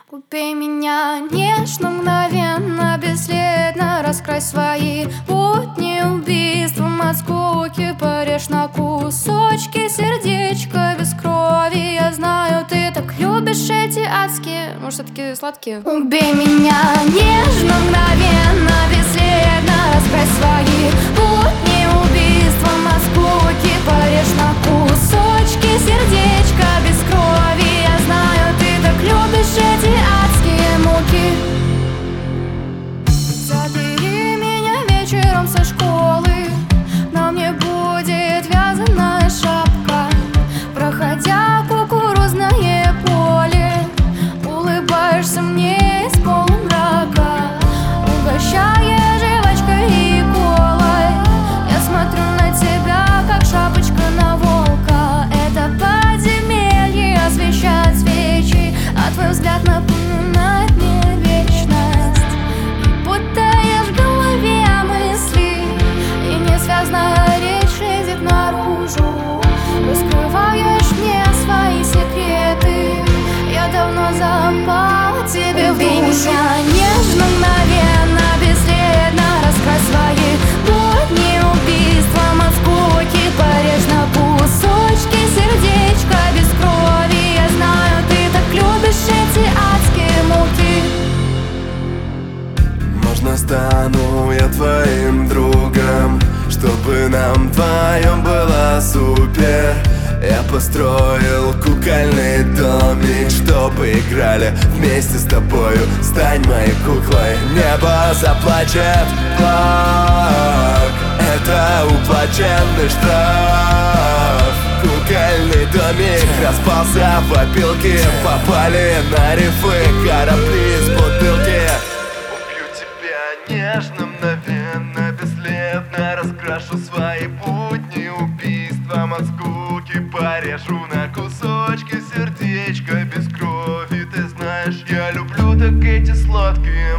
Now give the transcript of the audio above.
Убей меня нежно, мгновенно, бесследно. Раскрась свои будни убийством от скуки. Порежь на кусочки сердечко без крови. Я знаю, ты так любишь эти адские, может, все-таки сладкие. Убей меня нежно, мгновенно, бесследно. Раскрась свои будни убийством от скуки. Порежь на кусочки сердечко без крови. Я знаю, ты так любишь эти адские муки. Забери меня вечером со школы, на мне будет вязаная шапка. Проходя кукурузное поле, улыбаешься мне из полумрака, угощая жвачкой и колой. Я смотрю на тебя, как шапочка на волка. Это подземелье освещает свечи, а твой взгляд напоминает мне вечность. Будто ешь в голове мысли, и несвязная речь лезет наружу. Раскрываешь мне свои секреты, я давно запала тебе в душу. Убей меня нежно, мгновенно, бесследно. Раскрась свои будни убийством от скуки. Порежь на кусочки сердечко без крови. Я знаю, ты так любишь эти адские муки. Можно стану я твоим другом, чтобы нам вдвоем было супер. Я построил кукольный домик, чтобы играли вместе с тобою. Стань моей куклой, небо заплачет, плак. Это уплаченный штраф. Кукольный домик распался в опилки, попали на рифы корабли из бутылки. Убью тебя нежно, мгновенно, бесследно. Раскрашу свои будни убийством от скуки. Порежу на кусочки сердечко без крови. Ты знаешь, я люблю так эти сладкие